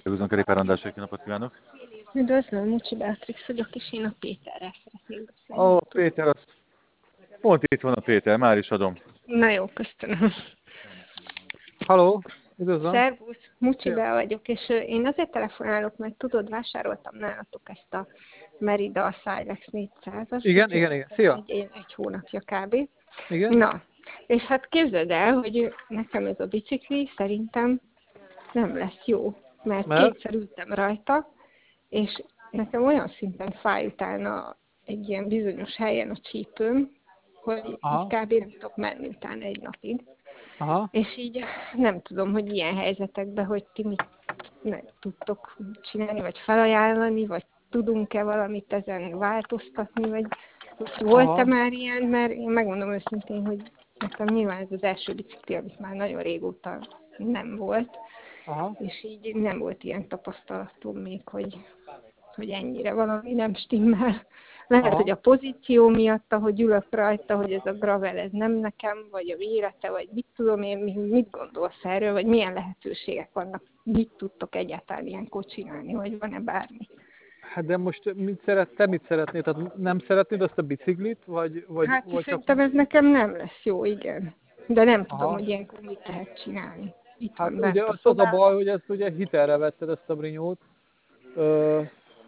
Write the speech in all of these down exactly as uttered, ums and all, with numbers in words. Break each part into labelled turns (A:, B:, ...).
A: Húzon kerékpárrandás, jó napot kívánok!
B: Üdvözlöm, Mucsi Beatrix vagyok, és én a Péterrel szeretnék beszélni.
A: Ó, Péter, az... pont itt van a Péter, már is adom.
B: Na jó, köszönöm.
A: Halló, üdvözlöm!
B: Szervusz, Mucsi
A: Szia.
B: Bea vagyok, és én azért telefonálok, mert tudod, vásároltam nálatok ezt a Merida Silex négyszázast,
A: Igen,
B: úgyhogy
A: igen, igen. Szia!
B: egy, egy, egy hónapja kb.
A: Igen?
B: Na, és hát képzeld el, hogy nekem ez a bicikli szerintem nem lesz jó, mert
A: Mert?
B: kétszer ültem rajta, és nekem olyan szinten fáj utána egy ilyen bizonyos helyen a csípőm, hogy így
A: Aha,
B: kb. Nem tudok menni utána egy napig.
A: aha,
B: És így nem tudom, hogy ilyen helyzetekben, hogy ti mit meg tudtok csinálni, vagy felajánlani, vagy tudunk-e valamit ezen változtatni, vagy volt-e
A: aha,
B: már ilyen, mert én megmondom őszintén, hogy nekem nyilván ez az első bicikli, amit már nagyon régóta nem volt,
A: aha,
B: és így nem volt ilyen tapasztalatom még, hogy, hogy ennyire valami nem stimmel. Lehet, hogy
A: aha.
B: a pozíció miatt, ahogy ülök rajta, hogy ez a gravel, ez nem nekem, vagy a vérete, vagy mit tudom én, mit gondolsz erről, vagy milyen lehetőségek vannak, mit tudtok egyáltalán ilyenkor csinálni, vagy van-e bármi.
A: Hát de most mit szeret, te mit szeretnéd? Tehát nem szeretnéd azt a biciklit, vagy, vagy,
B: Hát
A: vagy csak...
B: szerintem ez nekem nem lesz jó, igen. De nem tudom,
A: Aha.
B: hogy ilyenkor mit lehet csinálni. Itt
A: Hát
B: van
A: ugye
B: bent a
A: az, az a baj,
B: szobában.
A: hogy ezt ugye hitelre vetted, ezt a brinyót. Ö,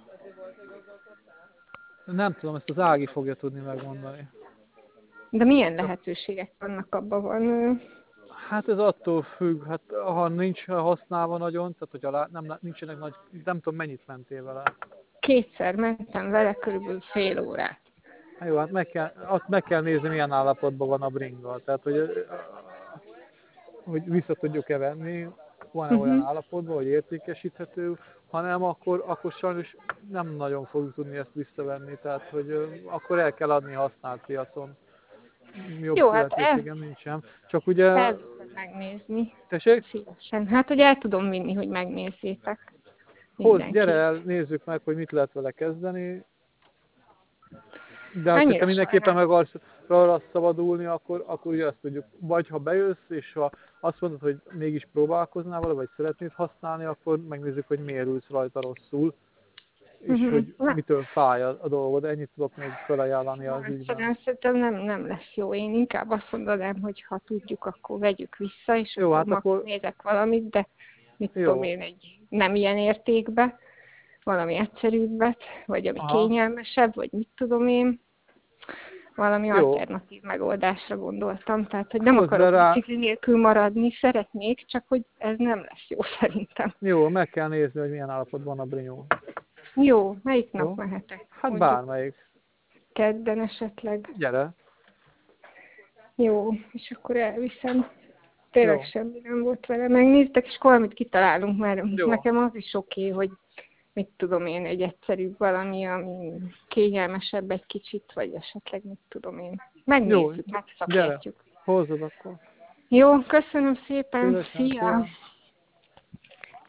A: nem tudom, ezt az Ági fogja tudni megmondani.
B: De milyen lehetőségek vannak abban van? ö,
A: Hát ez attól függ, hát ha nincs használva nagyon, tehát hogyha lá- nem, lá- nincsenek nagy, nem tudom mennyit mentél vele.
B: Kétszer mentem vele körülbelül fél órát.
A: Hát jó, hát meg kell, azt meg kell nézni, milyen állapotban van a bringa, tehát hogy, hogy vissza tudjuk-e venni, van-e olyan
B: Uh-huh.
A: állapotban, hogy értékesíthető, ha nem, akkor, akkor sajnos nem nagyon fogjuk tudni ezt visszavenni, tehát hogy ö, akkor el kell adni használt piacon. Jobb
B: Jó, hát el,
A: lehetőségem nincsen. Csak ugye,
B: elviszem megnézni.
A: tessék?
B: Szívesen. Hát, hogy el tudom vinni, hogy megnézzétek.
A: Hoz, gyere
B: Mindenki.
A: el, nézzük meg, hogy mit lehet vele kezdeni. De hát, hogyha
B: Annyira
A: mindenképpen meg
B: sajnálom.
A: akarsz arra szabadulni, akkor, akkor ugye azt tudjuk, vagy ha bejössz, és ha azt mondod, hogy mégis próbálkoznál vele, vagy szeretnéd használni, akkor megnézzük, hogy miért ülsz rajta rosszul, és
B: Uh-huh.
A: hogy
B: Na,
A: mitől fáj a, a dolgod. Ennyit tudok még felajánlani az ügyben.
B: egyszerűen szerintem nem, nem lesz jó. Én inkább azt mondanám, hogy ha tudjuk, akkor vegyük vissza, és
A: Jó,
B: akkor
A: hát
B: max
A: akkor
B: nézek valamit, de mit tudom
A: jó.
B: én, egy nem ilyen értékbe, valami egyszerűbbet, vagy ami
A: Aha,
B: kényelmesebb, vagy mit tudom én. Valami
A: jó.
B: alternatív megoldásra gondoltam, tehát hogy nem
A: Hozz be
B: akarok
A: rá.
B: bicikli nélkül maradni, szeretnék, csak hogy ez nem lesz jó szerintem.
A: Jó, meg kell nézni, hogy milyen állapotban van a brinyó.
B: Jó, melyik nap
A: Jó?
B: mehetek?
A: Hát
B: Mondjuk
A: bármelyik.
B: kedden esetleg.
A: Gyere.
B: Jó, és akkor elviszem. Tényleg
A: Jó.
B: semmi nem volt vele. Megnéztek, és akkor valamit kitalálunk, mert
A: Jó.
B: nekem az is oké, okay, hogy mit tudom én, egy egyszerűbb valami, ami kényelmesebb egy kicsit, vagy esetleg mit tudom én.
A: Jó,
B: Megnézzük,
A: gyere.
B: megszakértjük.
A: Hozzad akkor.
B: Jó, köszönöm szépen,
A: Szívesen,
B: szia!
A: szia.